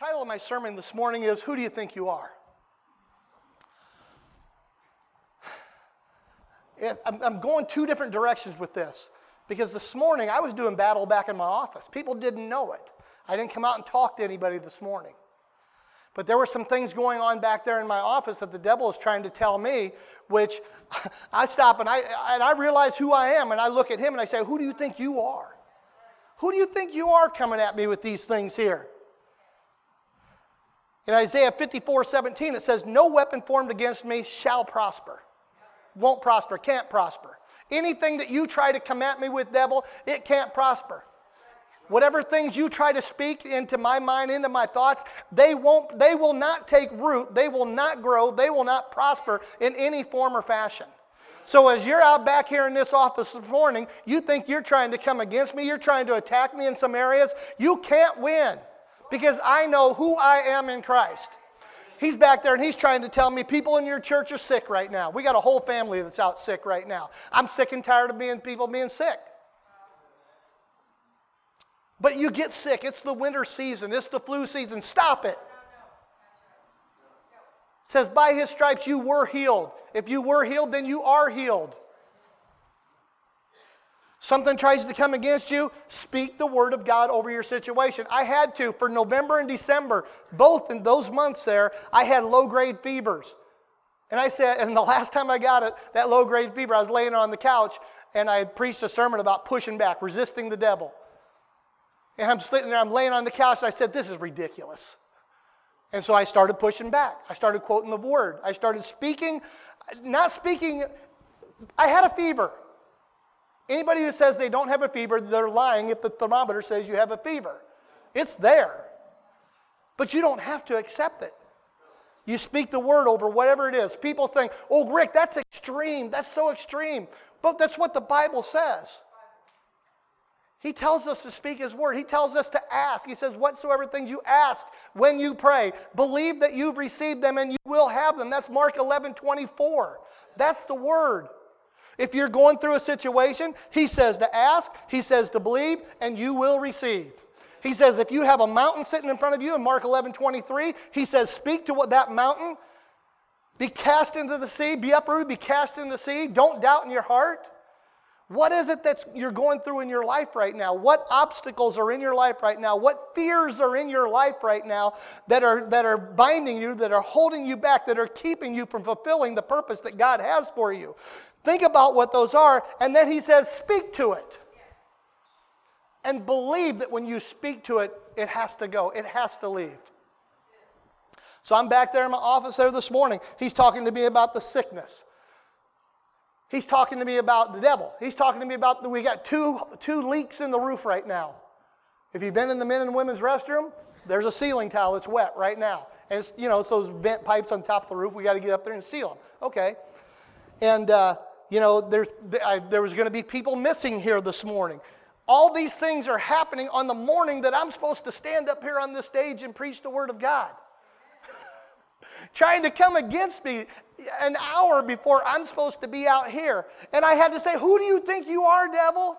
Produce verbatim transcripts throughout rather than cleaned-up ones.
title of my sermon this morning is, Who Do You Think You Are? I'm going two different directions with this, because this morning I was doing battle back in my office. People didn't know it. I didn't come out and talk to anybody this morning. But there were some things going on back there in my office that the devil is trying to tell me, which I stop and I, and I realize who I am, and I look at him and I say, who do you think you are? Who do you think you are coming at me with these things here? In Isaiah fifty-four seventeen, it says, no weapon formed against me shall prosper. Won't prosper, can't prosper. Anything that you try to come at me with, devil, it can't prosper. Whatever things you try to speak into my mind, into my thoughts, they won't, they will not take root, they will not grow, they will not prosper in any form or fashion. So as you're out back here in this office this morning, you think you're trying to come against me, you're trying to attack me in some areas, you can't win, because I know who I am in Christ. He's back there and he's trying to tell me people in your church are sick right now. We got a whole family that's out sick right now. I'm sick and tired of being people being sick. But you get sick. It's the winter season. It's the flu season. Stop it. It says, by his stripes you were healed. If you were healed, then you are healed. Something tries to come against you, speak the word of God over your situation. I had to, for November and December, both in those months there, I had low-grade fevers. And I said, and the last time I got it, that low-grade fever, I was laying on the couch, and I had preached a sermon about pushing back, resisting the devil. And I'm sitting there, I'm laying on the couch, and I said, this is ridiculous. And so I started pushing back. I started quoting the word. I started speaking, not speaking, I had a fever. Anybody who says they don't have a fever, they're lying if the thermometer says you have a fever. It's there. But you don't have to accept it. You speak the word over whatever it is. People think, oh, Rick, that's extreme. That's so extreme. But that's what the Bible says. He tells us to speak his word. He tells us to ask. He says, whatsoever things you ask when you pray, believe that you've received them and you will have them. That's Mark eleven twenty-four. That's the word. If you're going through a situation, he says to ask, he says to believe, and you will receive. He says if you have a mountain sitting in front of you in Mark eleven twenty-three, he says speak to what that mountain, be cast into the sea, be uprooted, be cast into the sea. Don't doubt in your heart. What is it that you're going through in your life right now? What obstacles are in your life right now? What fears are in your life right now that are, that are binding you, that are holding you back, that are keeping you from fulfilling the purpose that God has for you? Think about what those are, and then he says, speak to it. And believe that when you speak to it, it has to go. It has to leave. So I'm back there in my office there this morning. He's talking to me about the sickness. He's talking to me about the devil. He's talking to me about, the, we got two, two leaks in the roof right now. If you've been in the men and women's restroom, there's a ceiling tile that's wet right now. And it's, you know, it's those vent pipes on top of the roof. We got to get up there and seal them. Okay. And, uh, you know, there's, I, there was going to be people missing here this morning. All these things are happening on the morning that I'm supposed to stand up here on this stage and preach the Word of God. Trying to come against me an hour before I'm supposed to be out here. And I had to say, who do you think you are, devil?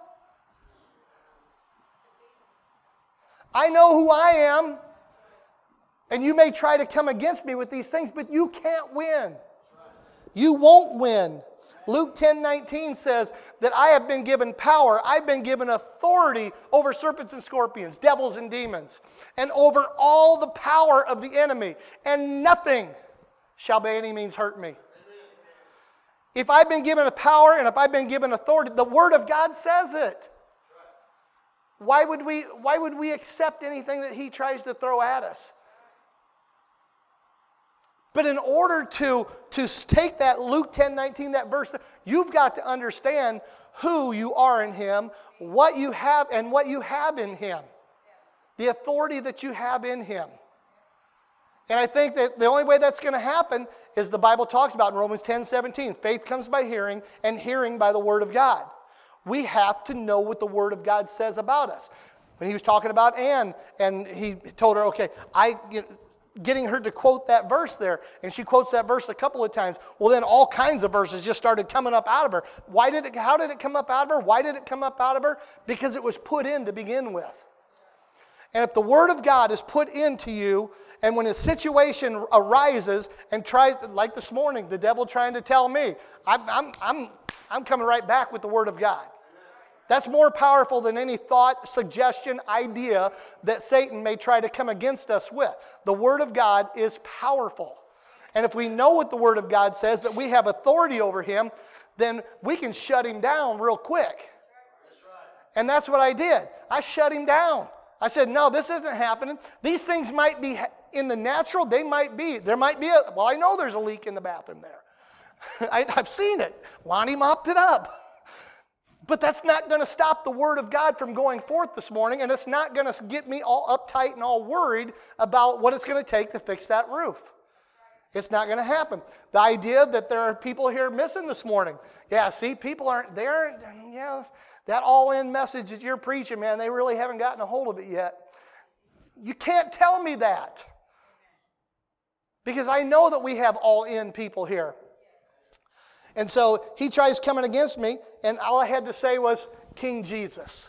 I know who I am. And you may try to come against me with these things, but you can't win. You won't win. Luke ten nineteen says that I have been given power, I've been given authority over serpents and scorpions, devils and demons, and over all the power of the enemy, and nothing shall by any means hurt me. If I've been given a power and if I've been given authority, the Word of God says it. Why would we, why would we accept anything that he tries to throw at us? But in order to, to take that Luke ten nineteen, that verse, you've got to understand who you are in him, what you have, and what you have in him. The authority that you have in him. And I think that the only way that's going to happen is the Bible talks about in Romans ten seventeen. Faith comes by hearing, and hearing by the Word of God. We have to know what the Word of God says about us. When he was talking about Anne, and he told her, okay, I... You know, getting her to quote that verse there, and she quotes that verse a couple of times. Well, then all kinds of verses just started coming up out of her. Why did it? How did it come up out of her? Why did it come up out of her? Because it was put in to begin with. And if the Word of God is put into you, and when a situation arises and tries, like this morning, the devil trying to tell me, I'm, I'm, I'm, I'm coming right back with the Word of God. That's more powerful than any thought, suggestion, idea that Satan may try to come against us with. The Word of God is powerful. And if we know what the Word of God says, that we have authority over him, then we can shut him down real quick. That's right. And that's what I did. I shut him down. I said, no, this isn't happening. These things might be in the natural. They might be. There might be a, well, I know there's a leak in the bathroom there. I, I've seen it. Lonnie mopped it up. But that's not going to stop the Word of God from going forth this morning, and it's not going to get me all uptight and all worried about what it's going to take to fix that roof. It's not going to happen. The idea that there are people here missing this morning. Yeah, see, people aren't, they aren't, yeah, that all-in message that you're preaching, man, they really haven't gotten a hold of it yet. You can't tell me that. Because I know that we have all-in people here. And so he tries coming against me, and all I had to say was, King Jesus.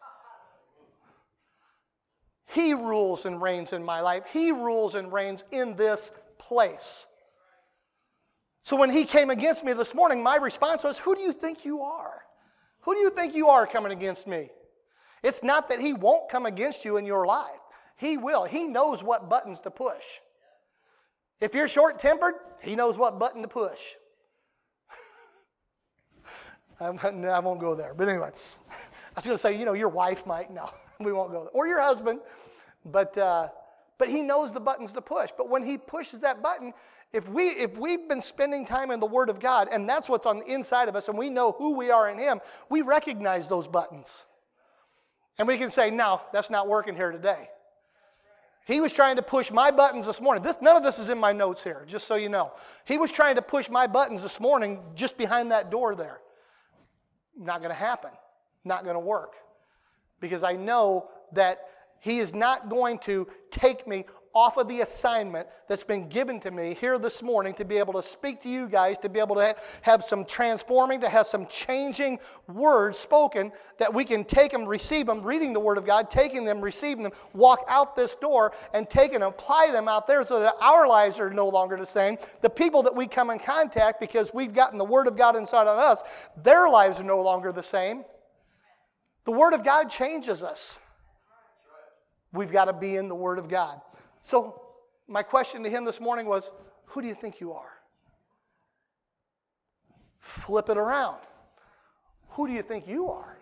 He rules and reigns in my life. He rules and reigns in this place. So when he came against me this morning, my response was, who do you think you are? Who do you think you are coming against me? It's not that he won't come against you in your life. He will. He knows what buttons to push. If you're short-tempered, he knows what button to push. I won't go there. But anyway, I was going to say, you know, your wife might. No, we won't go there. Or your husband. But uh, but he knows the buttons to push. But when he pushes that button, if, we, if we've been spending time in the Word of God, and that's what's on the inside of us, and we know who we are in him, we recognize those buttons. And we can say, no, that's not working here today. He was trying to push my buttons this morning. This, none of this is in my notes here, just so you know. He was trying to push my buttons this morning just behind that door there. Not going to happen. Not going to work. Because I know that he is not going to take me off of the assignment that's been given to me here this morning to be able to speak to you guys, to be able to have some transforming, to have some changing words spoken that we can take them, receive them, reading the Word of God, taking them, receiving them, walk out this door and take and apply them out there so that our lives are no longer the same. The people that we come in contact because we've gotten the Word of God inside of us, their lives are no longer the same. The Word of God changes us. We've got to be in the Word of God. So my question to him this morning was, who do you think you are? Flip it around. Who do you think you are?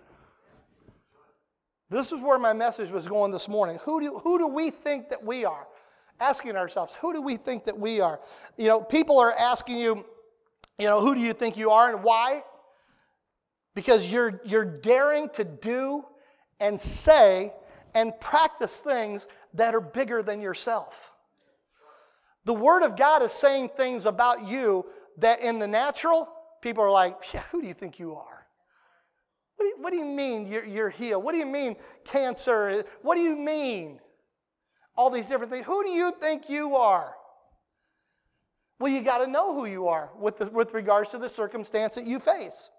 This is where my message was going this morning. Who do, who do we think that we are? Asking ourselves, who do we think that we are? You know, people are asking you, you know, who do you think you are and why? Because you're, you're daring to do and say and practice things that are bigger than yourself. The Word of God is saying things about you that in the natural, people are like, yeah, who do you think you are? What do you, what do you mean you're, you're healed? What do you mean cancer? What do you mean? All these different things. Who do you think you are? Well, you got to know who you are with, the, with regards to the circumstance that you face.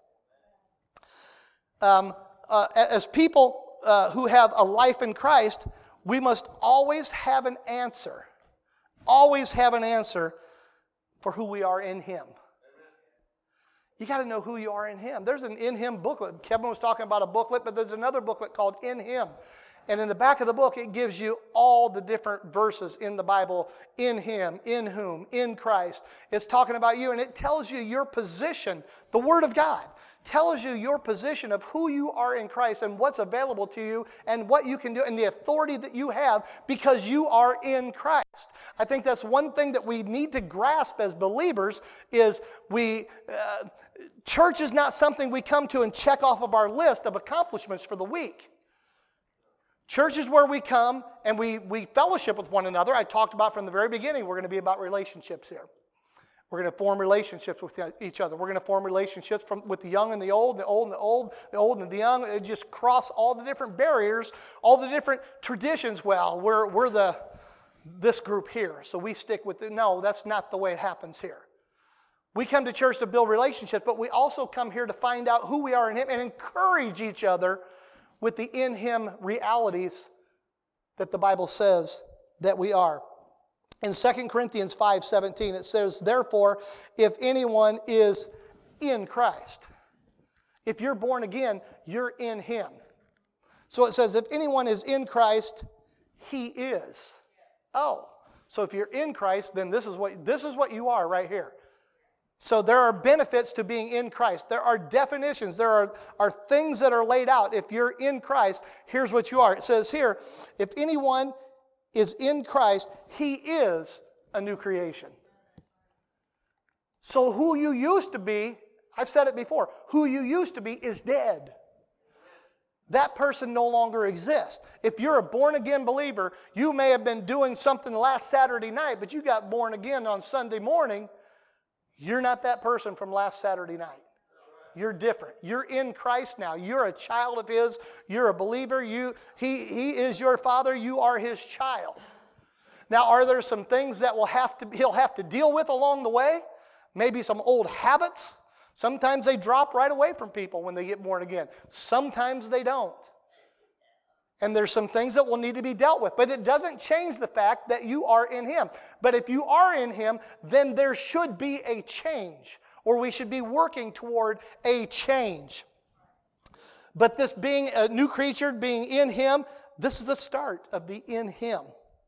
Um, uh, as people Uh, who have a life in Christ, we must always have an answer. Always have an answer for who we are in Him. You got to know who you are in Him. There's an In Him booklet. Kevin was talking about a booklet, but there's another booklet called In Him. And in the back of the book, it gives you all the different verses in the Bible. In Him, in whom, in Christ. It's talking about you, and it tells you your position. The Word of God tells you your position of who you are in Christ and what's available to you and what you can do and the authority that you have because you are in Christ. I think that's one thing that we need to grasp as believers is we, uh, church is not something we come to and check off of our list of accomplishments for the week. Church is where we come and we, we fellowship with one another. I talked about from the very beginning, we're going to be about relationships here. We're going to form relationships with each other. We're going to form relationships from, with the young and the old, the old and the old, the old and the young. It just cross all the different barriers, all the different traditions. Well, we're, we're the this group here, so we stick with it. No, that's not the way it happens here. We come to church to build relationships, but we also come here to find out who we are in Him and encourage each other with the in Him realities that the Bible says that we are. In Second Corinthians five seventeen, it says, therefore, if anyone is in Christ. If you're born again, you're in Him. So it says, if anyone is in Christ, he is. Oh, so if you're in Christ, then this is what this is what you are right here. So there are benefits to being in Christ. There are definitions. There are, are things that are laid out. If you're in Christ, here's what you are. It says here, if anyone is in Christ, he is a new creation. So who you used to be, I've said it before, who you used to be is dead. That person no longer exists. If you're a born-again believer, you may have been doing something last Saturday night, but you got born again on Sunday morning. You're not that person from last Saturday night. You're different. You're in Christ now. You're a child of His. You're a believer. You, he, he is your Father. You are His child. Now, are there some things that will have to, He'll have to deal with along the way? Maybe some old habits. Sometimes they drop right away from people when they get born again. Sometimes they don't. And there's some things that will need to be dealt with. But it doesn't change the fact that you are in Him. But if you are in Him, then there should be a change. Or we should be working toward a change. But this being a new creature, being in Him, this is the start of the in Him.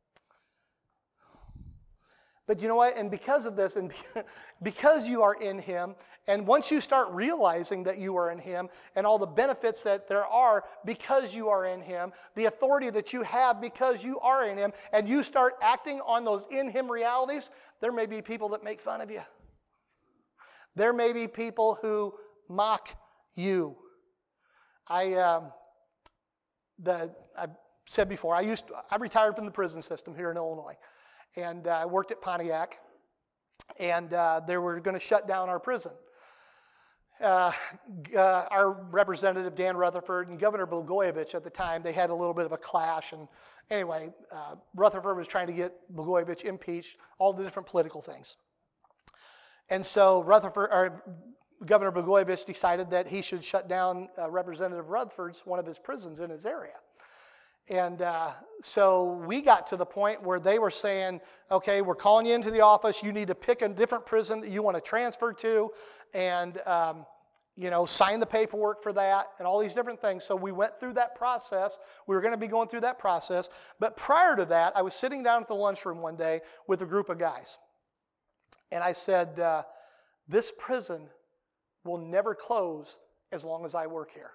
But you know what? And because of this, and because you are in Him, and once you start realizing that you are in Him, and all the benefits that there are because you are in Him, the authority that you have because you are in Him, and you start acting on those in Him realities, there may be people that make fun of you. There may be people who mock you. I, um, the, I said before, I used to, I retired from the prison system here in Illinois. And I uh, worked at Pontiac, and uh, they were going to shut down our prison. Uh, uh, our representative, Dan Rutherford, and Governor Blagojevich at the time, they had a little bit of a clash. And anyway, uh, Rutherford was trying to get Blagojevich impeached, all the different political things. And so Rutherford, or Governor Blagojevich decided that he should shut down uh, Representative Rutherford's, one of his prisons in his area. And uh, so we got to the point where they were saying, okay, we're calling you into the office. You need to pick a different prison that you want to transfer to and, um, you know, sign the paperwork for that and all these different things. So we went through that process. We were going to be going through that process. But prior to that, I was sitting down at the lunchroom one day with a group of guys. And I said, uh, this prison will never close as long as I work here.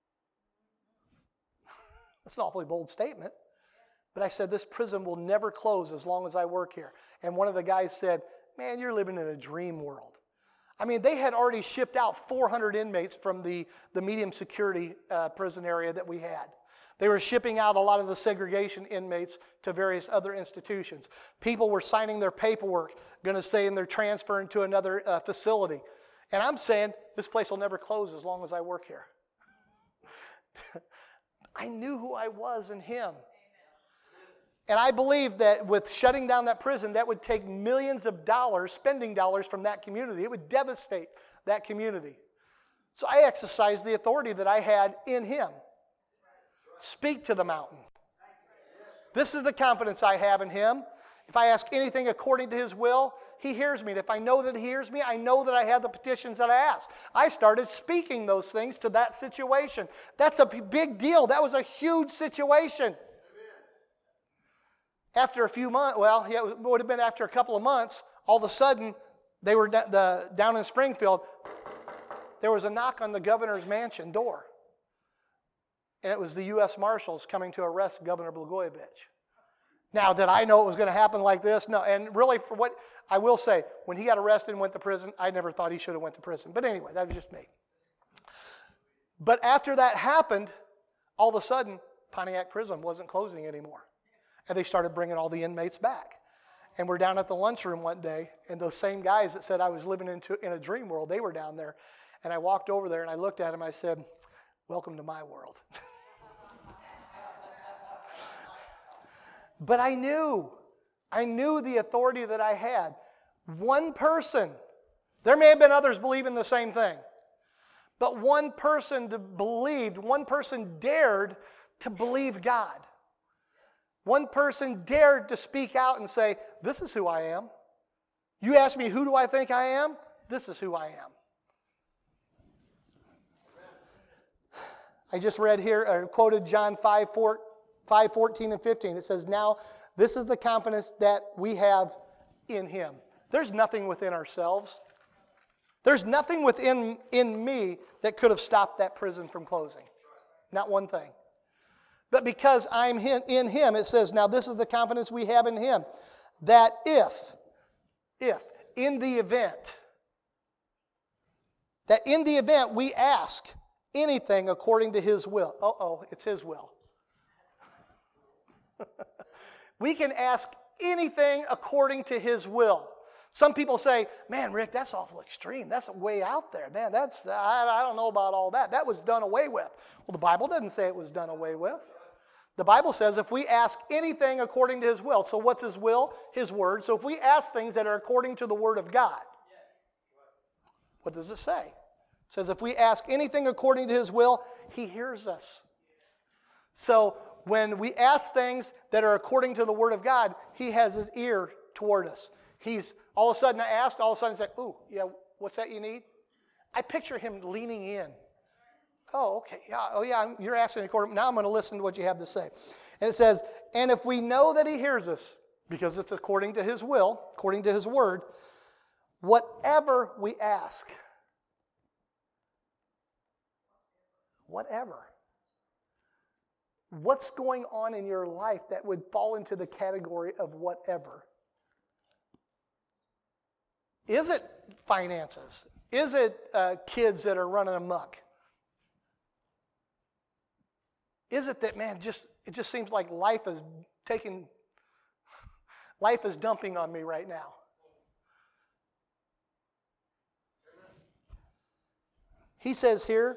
That's an awfully bold statement. But I said, this prison will never close as long as I work here. And one of the guys said, man, you're living in a dream world. I mean, they had already shipped out four hundred inmates from the, the medium security uh, prison area that we had. They were shipping out a lot of the segregation inmates to various other institutions. People were signing their paperwork, going to say, and they're transferring to another uh, facility. And I'm saying, this place will never close as long as I work here. I knew who I was in Him. And I believe that with shutting down that prison, that would take millions of dollars, spending dollars from that community. It would devastate that community. So I exercised the authority that I had in Him. Speak to the mountain. This is the confidence I have in Him. If I ask anything according to His will, He hears me. And if I know that He hears me, I know that I have the petitions that I ask. I started speaking those things to that situation. That's a big deal. That was a huge situation. Amen. After a few months, well, yeah, it would have been after a couple of months, all of a sudden, they were d- the, down in Springfield, there was a knock on the governor's mansion door. And it was the U S Marshals coming to arrest Governor Blagojevich. Now, did I know it was going to happen like this? No. And really, for what I will say, when he got arrested and went to prison, I never thought he should have went to prison. But anyway, that was just me. But after that happened, all of a sudden, Pontiac Prison wasn't closing anymore. And they started bringing all the inmates back. And we're down at the lunchroom one day, and those same guys that said I was living into, in a dream world, they were down there. And I walked over there, and I looked at them, I said, welcome to my world. But I knew, I knew the authority that I had. One person, there may have been others believing the same thing, but one person believed, one person dared to believe God. One person dared to speak out and say, this is who I am. You ask me, who do I think I am? This is who I am. I just read here, or quoted John five, fourteen and fifteen. It says, now this is the confidence that we have in him. There's nothing within ourselves. There's nothing within in me that could have stopped that prison from closing. Not one thing. But because I'm in him, it says, now this is the confidence we have in him, that if, if, in the event, that in the event we ask anything according to his will. Uh-oh, it's his will. We can ask anything according to his will. Some people say, man, Rick, that's awful extreme. That's way out there. Man, that's I, I don't know about all that. That was done away with. Well, the Bible doesn't say it was done away with. The Bible says if we ask anything according to his will. So what's his will? His word. So if we ask things that are according to the word of God, what does it say? It says if we ask anything according to his will, he hears us. So when we ask things that are according to the word of God, he has his ear toward us. He's all of a sudden I asked, all of a sudden he's like, ooh, yeah, what's that you need? I picture him leaning in. Oh, okay. Yeah. Oh, yeah. You're asking according. Now I'm going to listen to what you have to say. And it says, and if we know that he hears us, because it's according to his will, according to his word, whatever we ask, whatever. What's going on in your life that would fall into the category of whatever? Is it finances? Is it uh, kids that are running amok? Is it that, man, just it just seems like life is taking, life is dumping on me right now? He says here,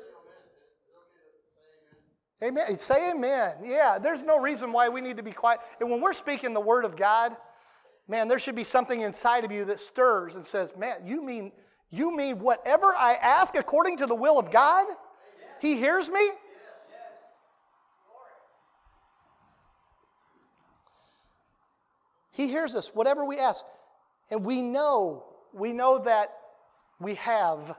amen. Say amen. Yeah, there's no reason why we need to be quiet. And when we're speaking the word of God, man, there should be something inside of you that stirs and says, man, you mean you mean whatever I ask according to the will of God? He hears me? He hears us, whatever we ask. And we know, we know that we have,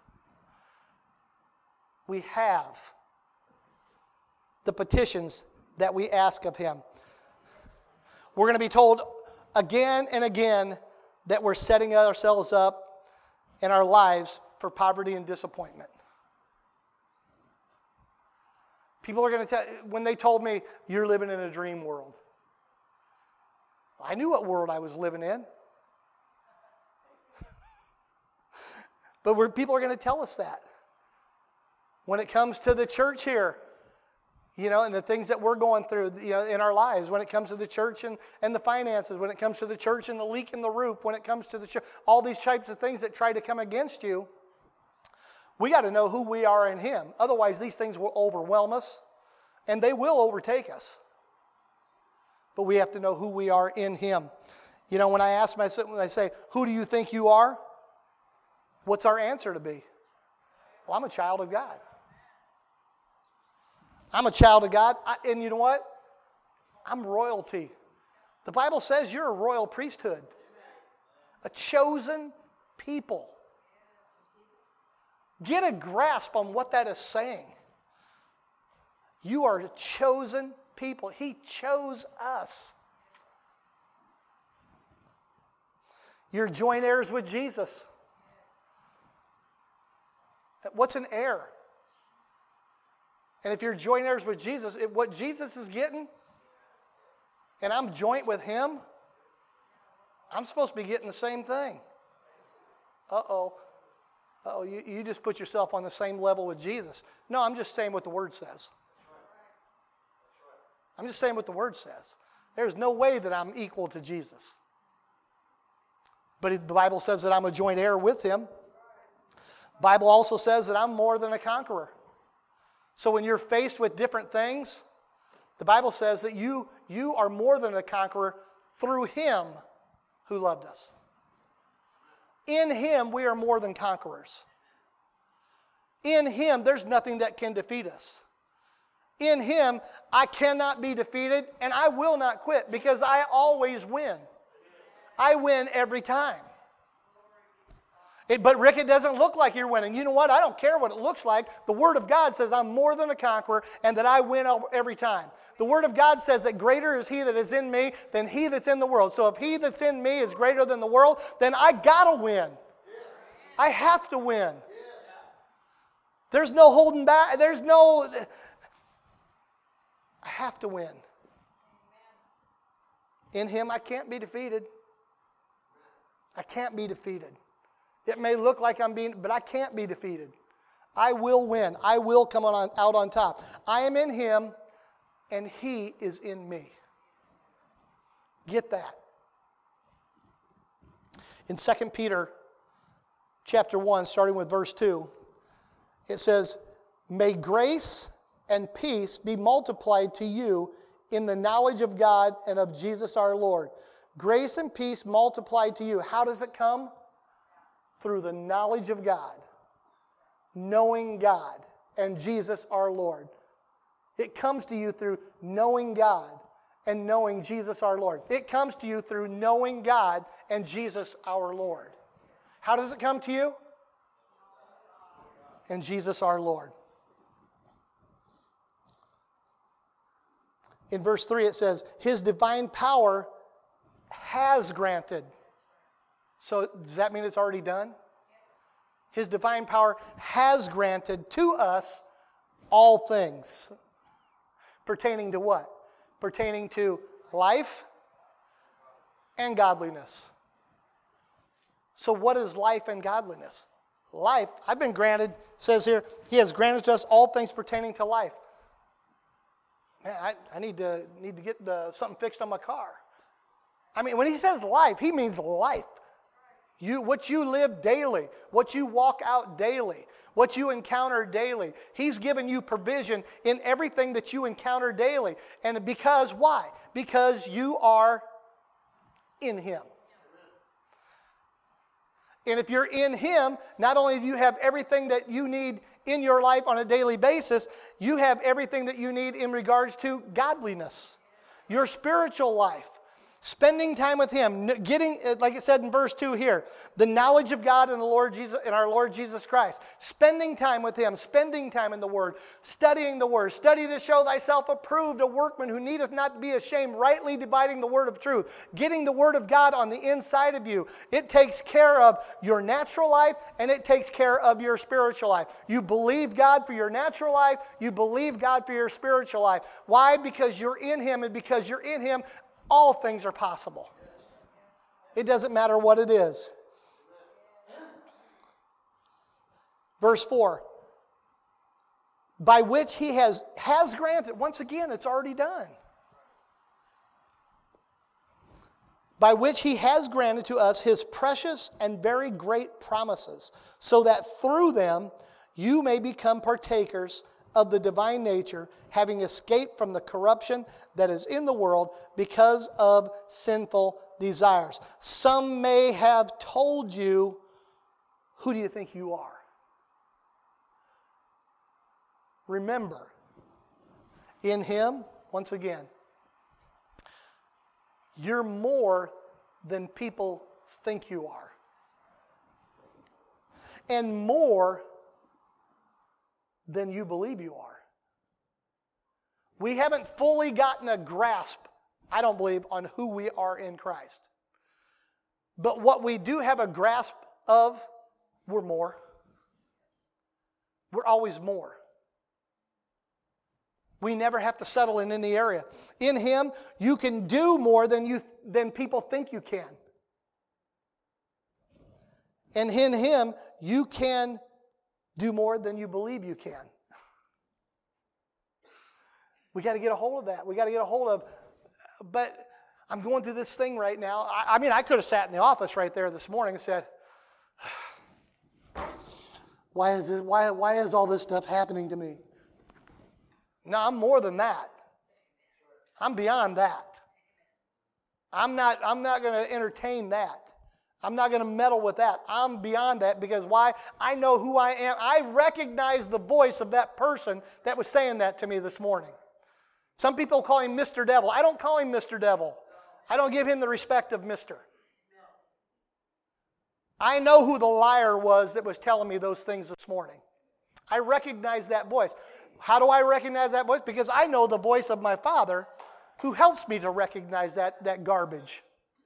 we have the petitions that we ask of him. We're going to be told again and again that we're setting ourselves up in our lives for poverty and disappointment. People are going to tell, when they told me, you're living in a dream world. I knew what world I was living in. But we're, people are going to tell us that. When it comes to the church here, you know, and the things that we're going through, you know, in our lives, when it comes to the church and, and the finances, when it comes to the church and the leak in the roof, when it comes to the church, all these types of things that try to come against you, we got to know who we are in him. Otherwise, these things will overwhelm us, and they will overtake us. But we have to know who we are in him. You know, when I ask myself, when I say, who do you think you are? What's our answer to be? Well, I'm a child of God. I'm a child of God. I, and you know what? I'm royalty. The Bible says you're a royal priesthood. A chosen people. Get a grasp on what that is saying. You are a chosen people. He chose us. You're joint heirs with Jesus. What's an heir? And if you're joint heirs with Jesus, it, what Jesus is getting, and I'm joint with him, I'm supposed to be getting the same thing. Uh-oh. Uh-oh, you, you just put yourself on the same level with Jesus. No, I'm just saying what the Word says. I'm just saying what the Word says. There's no way that I'm equal to Jesus. But the Bible says that I'm a joint heir with him. The Bible also says that I'm more than a conqueror. So when you're faced with different things, the Bible says that you, you are more than a conqueror through him who loved us. In him, we are more than conquerors. In him, there's nothing that can defeat us. In Him, I cannot be defeated, and I will not quit because I always win. I win every time. It, but Rick, it doesn't look like you're winning. You know what? I don't care what it looks like. The Word of God says I'm more than a conqueror and that I win every time. The Word of God says that greater is He that is in me than he that's in the world. So if He that's in me is greater than the world, then I got to win. I have to win. There's no holding back. There's no... I have to win. In Him, I can't be defeated. I can't be defeated. It may look like I'm being, but I can't be defeated. I will win. I will come on, out on top. I am in Him, and He is in me. Get that. In Second Peter chapter one, starting with verse two, it says, "May grace and peace be multiplied to you in the knowledge of God and of Jesus our Lord." Grace and peace multiplied to you. How does it come? Through the knowledge of God, knowing God and Jesus our Lord. It comes to you through knowing God and knowing Jesus our Lord. It comes to you through knowing God and Jesus our Lord. How does it come to you? And Jesus our Lord. In verse three it says, His divine power has granted. So does that mean it's already done? His divine power has granted to us all things. Pertaining to what? Pertaining to life and godliness. So what is life and godliness? Life, I've been granted, says here, He has granted to us all things pertaining to life. Man, I, I need to need to get the, something fixed on my car. I mean, when He says life, He means life. You, what you live daily, what you walk out daily, what you encounter daily. He's given you provision in everything that you encounter daily. And because, why? Because you are in Him. And if you're in Him, not only do you have everything that you need in your life on a daily basis, you have everything that you need in regards to godliness, your spiritual life. Spending time with Him, getting, like it said in verse two here, the knowledge of God and the Lord Jesus and our Lord Jesus Christ. Spending time with Him, spending time in the Word, studying the Word. Study to show thyself approved, a workman who needeth not to be ashamed, rightly dividing the Word of truth. Getting the Word of God on the inside of you. It takes care of your natural life and it takes care of your spiritual life. You believe God for your natural life. You believe God for your spiritual life. Why? Because you're in Him, and because you're in Him, all things are possible. It doesn't matter what it is. Verse four. By which He has, has granted. Once again, it's already done. By which He has granted to us His precious and very great promises, so that through them you may become partakers of the divine nature, having escaped from the corruption that is in the world because of sinful desires. Some may have told you, who do you think you are? Remember, in Him, once again, you're more than people think you are. And more than you believe you are. We haven't fully gotten a grasp, I don't believe, on who we are in Christ. But what we do have a grasp of, we're more. We're always more. We never have to settle in any area. In Him, you can do more than you than people think you can. And in Him, you can do more than you believe you can. We got to get a hold of that. We got to get a hold of, but I'm going through this thing right now. I, I mean, I could have sat in the office right there this morning and said, why is this, why, why is all this stuff happening to me? No, I'm more than that. I'm beyond that. I'm not, I'm not going to entertain that. I'm not going to meddle with that. I'm beyond that because why? I know who I am. I recognize the voice of that person that was saying that to me this morning. Some people call him Mister Devil. I don't call him Mister Devil. I don't give him the respect of Mister I know who the liar was that was telling me those things this morning. I recognize that voice. How do I recognize that voice? Because I know the voice of my Father who helps me to recognize that, that garbage.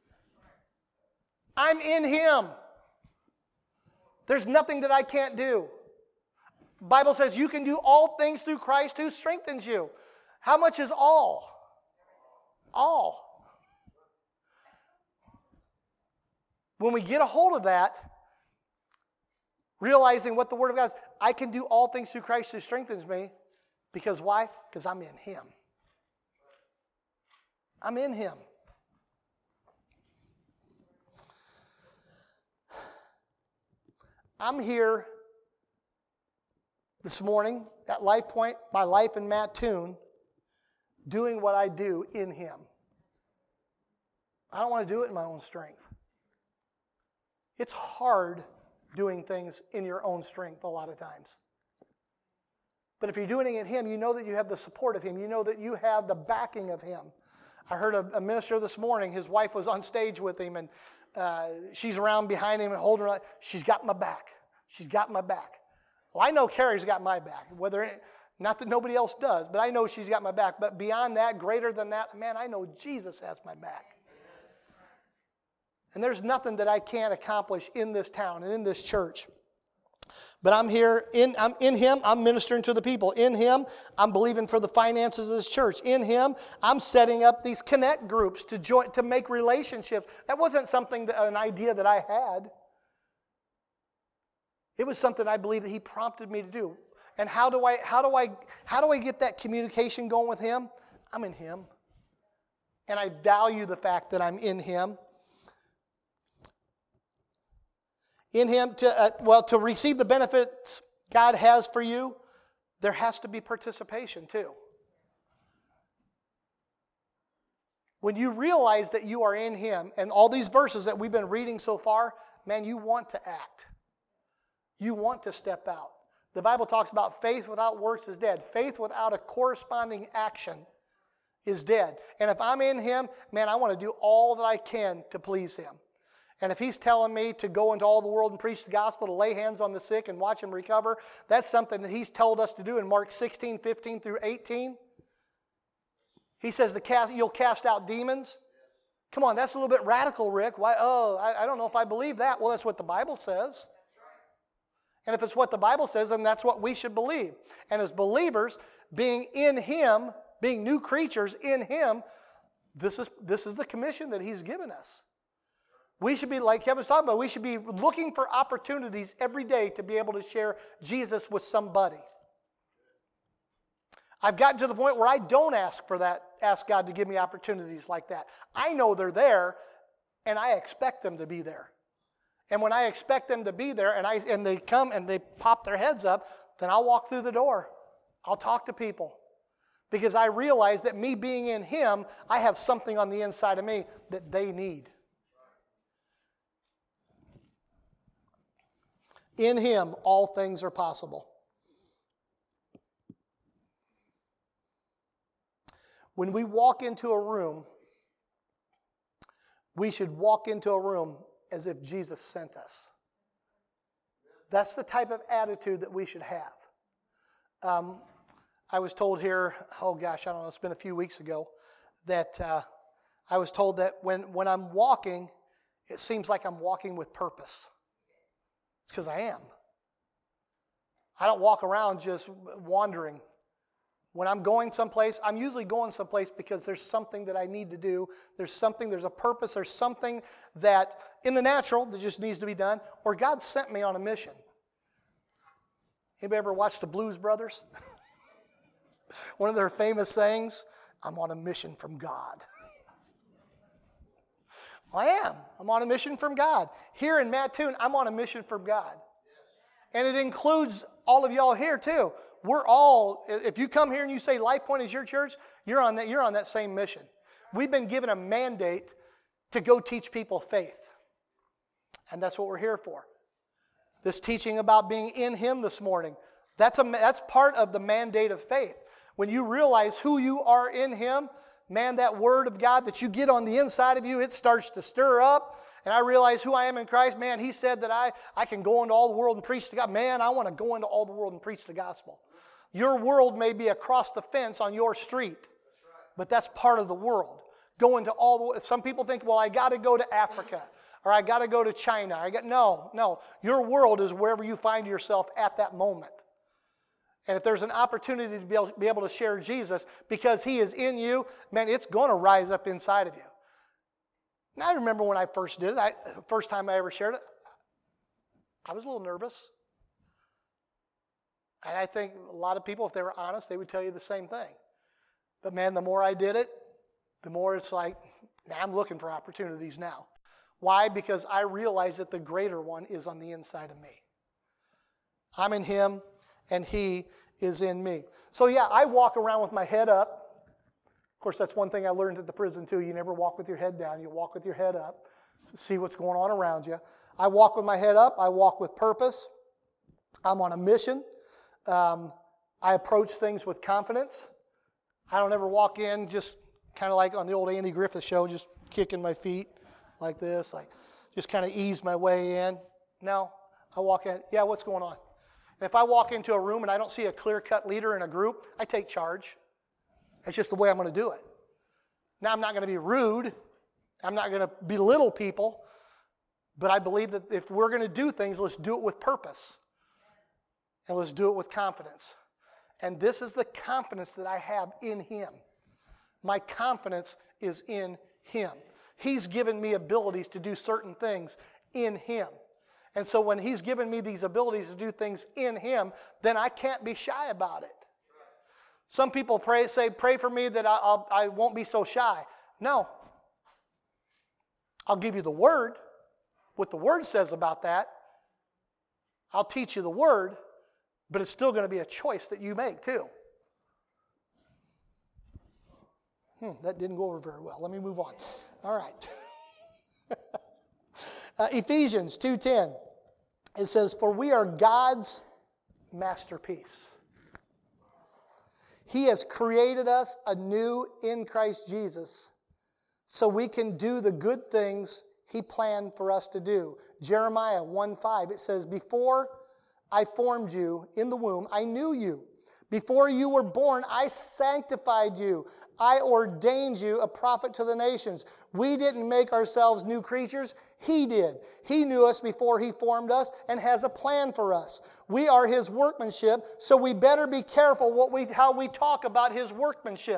I'm in Him. There's nothing that I can't do. The Bible says you can do all things through Christ who strengthens you. How much is all? All. When we get a hold of that, realizing what the Word of God is, I can do all things through Christ who strengthens me. Because why? Because I'm in Him. I'm in Him. I'm here this morning at Life Point, my life in Mattoon, doing what I do in Him. I don't want to do it in my own strength. It's hard doing things in your own strength a lot of times. But if you're doing it in Him, you know that you have the support of Him. You know that you have the backing of Him. I heard a, a minister this morning, his wife was on stage with him, and uh, she's around behind him and holding her. She's got my back. She's got my back. Well, I know Carrie's got my back. Whether it, not that nobody else does, but I know she's got my back. But beyond that, greater than that, man, I know Jesus has my back. And there's nothing that I can't accomplish in this town and in this church. But I'm here, in, I'm in Him, I'm ministering to the people. In Him, I'm believing for the finances of this church. In Him, I'm setting up these connect groups to join, to make relationships. That wasn't something, that, an idea that I had. It was something I believe that He prompted me to do. And how do I, how do I, how do I get that communication going with Him? I'm in Him. And I value the fact that I'm in Him. In Him, to uh, well, to receive the benefits God has for you, there has to be participation too. When you realize that you are in Him, and all these verses that we've been reading so far, man, you want to act. You want to step out. The Bible talks about faith without works is dead. Faith without a corresponding action is dead. And if I'm in Him, man, I want to do all that I can to please Him. And if He's telling me to go into all the world and preach the gospel, to lay hands on the sick and watch them recover, that's something that He's told us to do in Mark sixteen, fifteen through eighteen. He says to cast, you'll cast out demons. Come on, that's a little bit radical, Rick. Why? Oh, I, I don't know if I believe that. Well, that's what the Bible says. And if it's what the Bible says, then that's what we should believe. And as believers, being in Him, being new creatures in Him, this is, this is the commission that He's given us. We should be, like Kevin's talking about, we should be looking for opportunities every day to be able to share Jesus with somebody. I've gotten to the point where I don't ask for that, ask God to give me opportunities like that. I know they're there, and I expect them to be there. And when I expect them to be there, and I and they come and they pop their heads up, then I'll walk through the door. I'll talk to people. Because I realize that me being in Him, I have something on the inside of me that they need. In Him, all things are possible. When we walk into a room, we should walk into a room as if Jesus sent us. That's the type of attitude that we should have. Um, I was told here, oh gosh, I don't know, it's been a few weeks ago, that uh, I was told that when, when I'm walking, it seems like I'm walking with purpose. It's because I am. I don't walk around just wandering. When I'm going someplace, I'm usually going someplace because there's something that I need to do. There's something, there's a purpose, there's something that in the natural that just needs to be done, or God sent me on a mission. Anybody ever watched the Blues Brothers? One of their famous sayings, I'm on a mission from God. Well, I am. I'm on a mission from God. Here in Mattoon, I'm on a mission from God. And it includes all of y'all here too. We're all, if you come here and you say Life Point is your church, you're on that, you're on that same mission. We've been given a mandate to go teach people faith. And that's what we're here for. This teaching about being in Him this morning, that's, a, that's part of the mandate of faith. When you realize who you are in Him, man, that Word of God that you get on the inside of you, it starts to stir up. And I realize who I am in Christ. Man, He said that I, I can go into all the world and preach the gospel. Man, I want to go into all the world and preach the gospel. Your world may be across the fence on your street, but that's part of the world. Go into all the, some people think, well, I got to go to Africa, or I got to go to China. I got no, no. Your world is wherever you find yourself at that moment. And if there's an opportunity to be able, be able to share Jesus because He is in you, man, it's going to rise up inside of you. Now, I remember when I first did it, I, first time I ever shared it, I was a little nervous. And I think a lot of people, if they were honest, they would tell you the same thing. But man, the more I did it, the more it's like, man, I'm looking for opportunities now. Why? Because I realize that the greater one is on the inside of me. I'm in Him, and He is in me. So yeah, I walk around with my head up. Of course, that's one thing I learned at the prison too. You never walk with your head down. You walk with your head up. See what's going on around you. I walk with my head up. I walk with purpose. I'm on a mission. Um, I approach things with confidence. I don't ever walk in just kind of like on the old Andy Griffith show, just kicking my feet like this, like just kind of ease my way in. No, I walk in, yeah, what's going on? And if I walk into a room and I don't see a clear-cut leader in a group, I take charge. That's just the way I'm going to do it. Now, I'm not going to be rude. I'm not going to belittle people. But I believe that if we're going to do things, let's do it with purpose. And let's do it with confidence. And this is the confidence that I have in Him. My confidence is in Him. He's given me abilities to do certain things in Him. And so when He's given me these abilities to do things in Him, then I can't be shy about it. Some people pray, say, pray for me that I'll, I won't be so shy. No. I'll give you the Word, what the Word says about that. I'll teach you the Word, but it's still going to be a choice that you make too. Hmm, that didn't go over very well. Let me move on. All right. uh, Ephesians two ten. It says, for we are God's masterpiece. He has created us anew in Christ Jesus so we can do the good things He planned for us to do. Jeremiah one five, it says, before I formed you in the womb, I knew you. Before you were born, I sanctified you. I ordained you a prophet to the nations. We didn't make ourselves new creatures. He did. He knew us before He formed us and has a plan for us. We are His workmanship, so we better be careful what we, how we talk about His workmanship.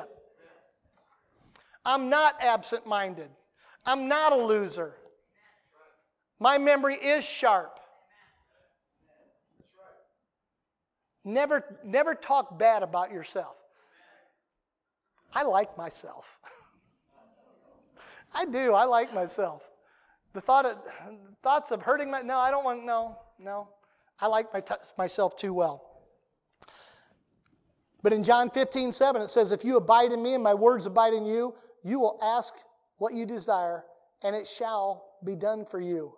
I'm not absent-minded. I'm not a loser. My memory is sharp. Never, never talk bad about yourself. I like myself. I do. I like myself. The thought of, thoughts of hurting my, no, I don't want, no, no. I like my, myself too well. But in John fifteen seven, it says, if you abide in me and my words abide in you, you will ask what you desire, and it shall be done for you.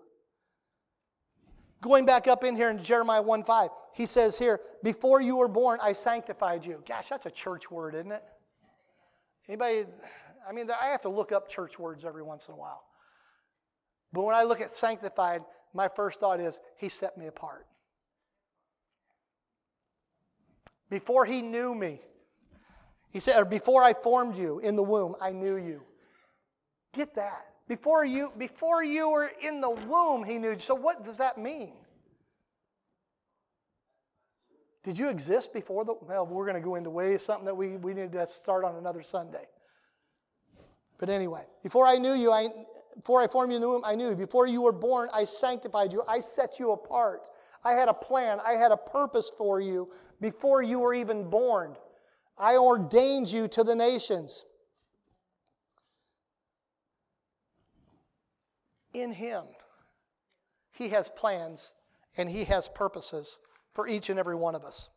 Going back up in here in Jeremiah one five, he says here, before you were born, I sanctified you. Gosh, that's a church word, isn't it? Anybody, I mean, I have to look up church words every once in a while. But when I look at sanctified, my first thought is, He set me apart. Before He knew me, He said, or before I formed you in the womb, I knew you. Get that. Before you, before you were in the womb, He knew you. So what does that mean? Did you exist before the... Well, we're going to go into ways, something that we, we need to start on another Sunday. But anyway, before I knew you, I, before I formed you in the womb, I knew you. Before you were born, I sanctified you. I set you apart. I had a plan. I had a purpose for you before you were even born. I ordained you to the nations. In Him, He has plans and He has purposes for each and every one of us.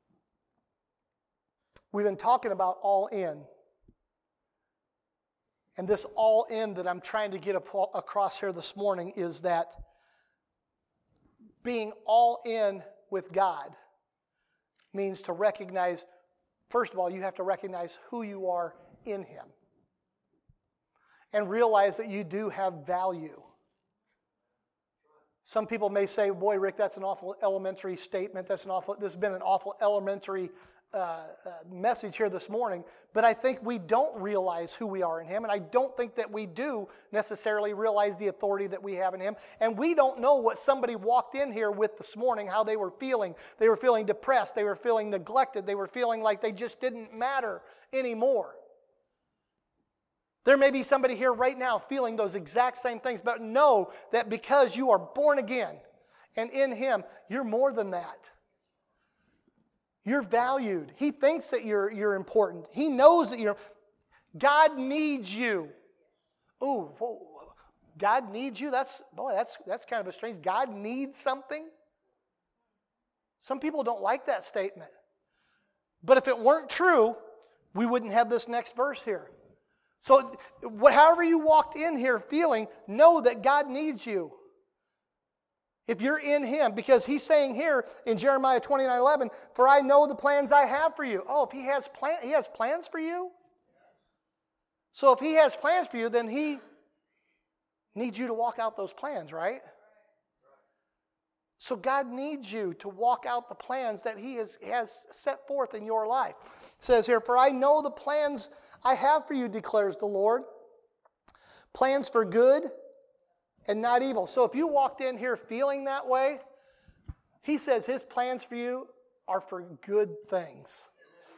We've been talking about all in. And this all in that I'm trying to get across here this morning is that being all in with God means to recognize, first of all, you have to recognize who you are in Him. And realize that you do have value. Some people may say, boy, Rick, that's an awful elementary statement. That's an awful, this has been an awful elementary uh, uh, message here this morning. But I think we don't realize who we are in Him. And I don't think that we do necessarily realize the authority that we have in Him. And we don't know what somebody walked in here with this morning, how they were feeling. They were feeling depressed. They were feeling neglected. They were feeling like they just didn't matter anymore. There may be somebody here right now feeling those exact same things, but know that because you are born again and in Him, you're more than that. You're valued. He thinks that you're, you're important. He knows that you're... God needs you. Ooh, whoa, God needs you? That's, boy, that's, that's kind of a strange... God needs something? Some people don't like that statement. But if it weren't true, we wouldn't have this next verse here. So however you walked in here feeling, know that God needs you. If you're in Him, because He's saying here in Jeremiah twenty-nine eleven, for I know the plans I have for you. Oh, if He has, plan, he has plans for you? So if He has plans for you, then He needs you to walk out those plans, right? So God needs you to walk out the plans that He has, has set forth in your life. It says here, for I know the plans I have for you, declares the Lord. Plans for good and not evil. So if you walked in here feeling that way, He says His plans for you are for good things.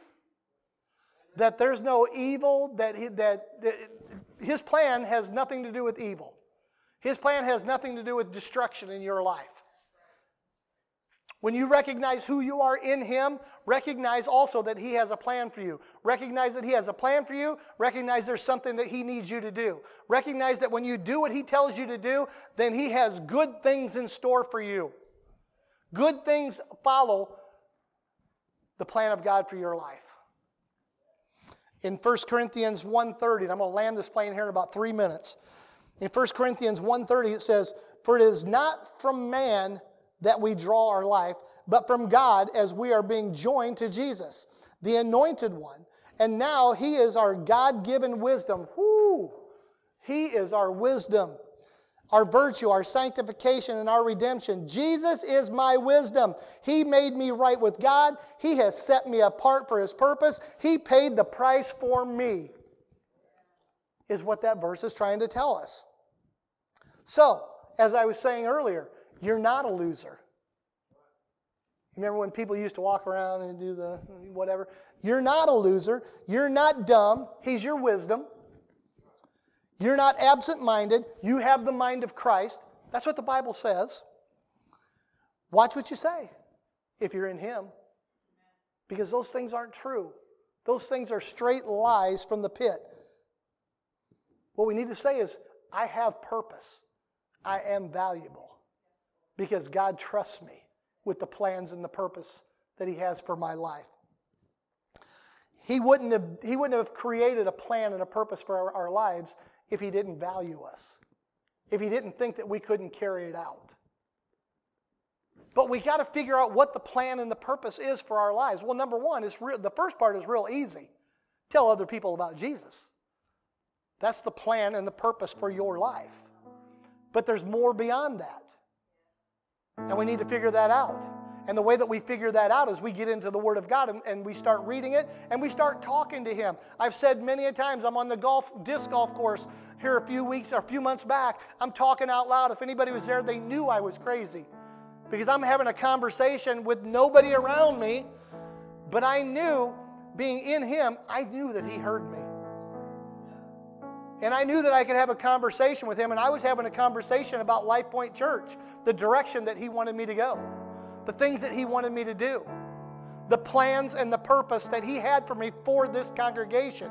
That there's no evil, that, he, that, that His plan has nothing to do with evil. His plan has nothing to do with destruction in your life. When you recognize who you are in Him, recognize also that He has a plan for you. Recognize that He has a plan for you. Recognize there's something that He needs you to do. Recognize that when you do what He tells you to do, then He has good things in store for you. Good things follow the plan of God for your life. In First Corinthians one thirty, and I'm going to land this plane here in about three minutes. In First Corinthians one thirty it says, for it is not from man that we draw our life, but from God as we are being joined to Jesus, the Anointed One. And now He is our God-given wisdom. Whoo! He is our wisdom, our virtue, our sanctification, and our redemption. Jesus is my wisdom. He made me right with God. He has set me apart for His purpose. He paid the price for me, is what that verse is trying to tell us. So, as I was saying earlier, you're not a loser. Remember when people used to walk around and do the whatever? You're not a loser. You're not dumb. He's your wisdom. You're not absent-minded. You have the mind of Christ. That's what the Bible says. Watch what you say if you're in Him. Because those things aren't true. Those things are straight lies from the pit. What we need to say is, I have purpose. I am valuable. Because God trusts me with the plans and the purpose that He has for my life. He wouldn't have, he wouldn't have created a plan and a purpose for our, our lives if He didn't value us. If He didn't think that we couldn't carry it out. But we got to figure out what the plan and the purpose is for our lives. Well, number one, is real, the first part is real easy. Tell other people about Jesus. That's the plan and the purpose for your life. But there's more beyond that. And we need to figure that out. And the way that we figure that out is we get into the Word of God and, and we start reading it and we start talking to Him. I've said many a times, I'm on the golf disc golf course here a few weeks or a few months back. I'm talking out loud. If anybody was there, they knew I was crazy. Because I'm having a conversation with nobody around me. But I knew, being in Him, I knew that He heard me. And I knew that I could have a conversation with Him, and I was having a conversation about Life Point Church, the direction that He wanted me to go, the things that He wanted me to do, the plans and the purpose that He had for me for this congregation.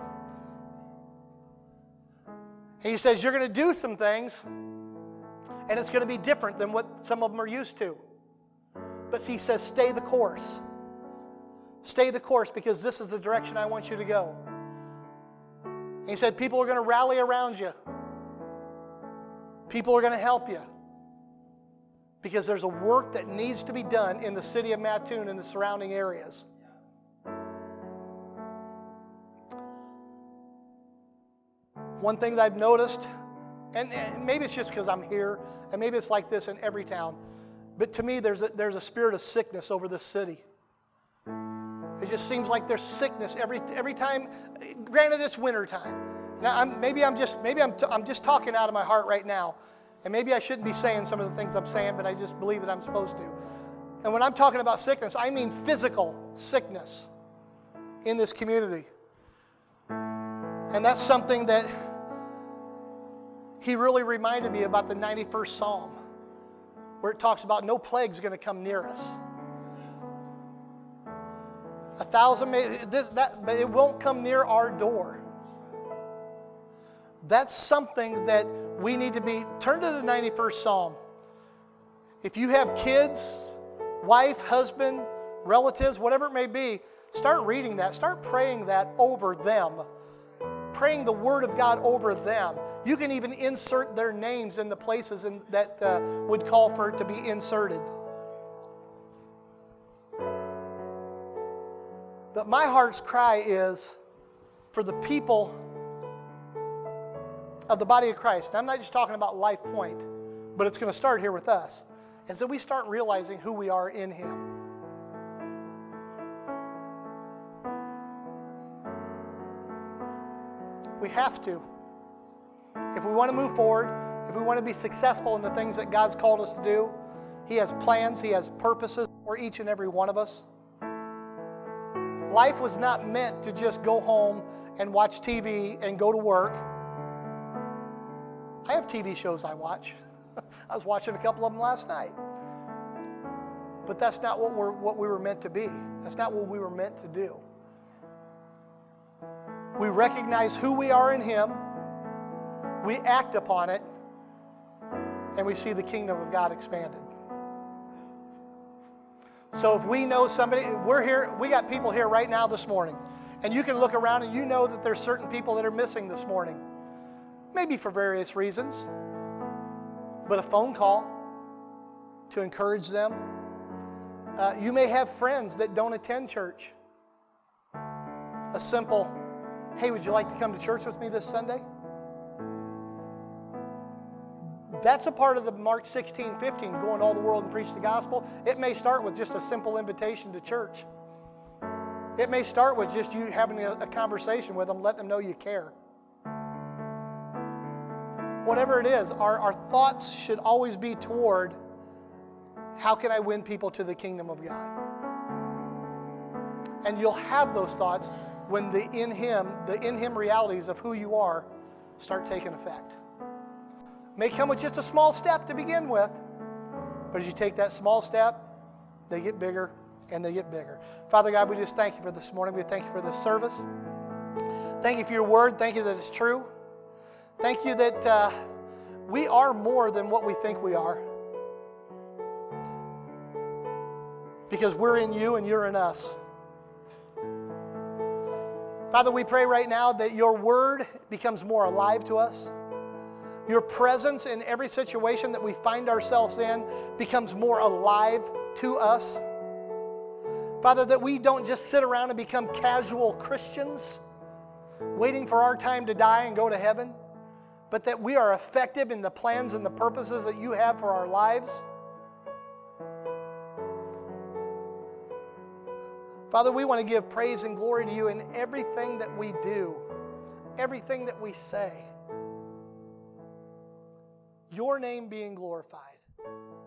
And He says, you're going to do some things, and it's going to be different than what some of them are used to. But He says, stay the course. Stay the course, because this is the direction I want you to go. And he said, people are going to rally around you. People are going to help you. Because there's a work that needs to be done in the city of Mattoon and the surrounding areas. One thing that I've noticed, and, and maybe it's just because I'm here, and maybe it's like this in every town, but to me there's a, there's a spirit of sickness over this city. It just seems like there's sickness every every time. Granted, it's winter time. Now, I'm, maybe I'm just maybe I'm t- I'm just talking out of my heart right now, and maybe I shouldn't be saying some of the things I'm saying, but I just believe that I'm supposed to. And when I'm talking about sickness, I mean physical sickness in this community, and that's something that he really reminded me about the ninety-first Psalm, where it talks about no plague's going to come near us. A thousand may, this, that, but it won't come near our door. That's something that we need to be. Turn to the ninety-first Psalm. If you have kids, wife, husband, relatives, whatever it may be, start reading that. Start praying that over them. Praying the Word of God over them. You can even insert their names in the places in, that uh, would call for it to be inserted. But my heart's cry is for the people of the body of Christ. And I'm not just talking about Life Point, but it's going to start here with us, is that we start realizing who we are in Him. We have to. If we want to move forward, if we want to be successful in the things that God's called us to do, He has plans, He has purposes for each and every one of us. Life was not meant to just go home and watch T V and go to work. I have T V shows I watch. I was watching a couple of them last night. But that's not what we're what we were meant to be. That's not what we were meant to do. We recognize who we are in Him, we act upon it, and we see the kingdom of God expanded. So if we know somebody, we're here, we got people here right now this morning, and you can look around and you know that there's certain people that are missing this morning, maybe for various reasons, but a phone call to encourage them. Uh, you may have friends that don't attend church. A simple, hey, would you like to come to church with me this Sunday? That's a part of the Mark sixteen fifteen, go into all the world and preach the gospel. It may start with just a simple invitation to church. It may start with just you having a, a conversation with them, letting them know you care. Whatever it is, our, our thoughts should always be toward, how can I win people to the kingdom of God? And you'll have those thoughts when the in Him, the in Him realities of who you are start taking effect. May come with just a small step to begin with, but as you take that small step, they get bigger and they get bigger. Father God, we just thank you for this morning. We thank you for this service. Thank you for your word. Thank you that it's true. Thank you that uh, we are more than what we think we are, because we're in you and you're in us. Father, we pray right now that your word becomes more alive to us. Your presence in every situation that we find ourselves in becomes more alive to us. Father, that we don't just sit around and become casual Christians, waiting for our time to die and go to heaven, but that we are effective in the plans and the purposes that you have for our lives. Father, we want to give praise and glory to you in everything that we do, everything that we say. Your name being glorified.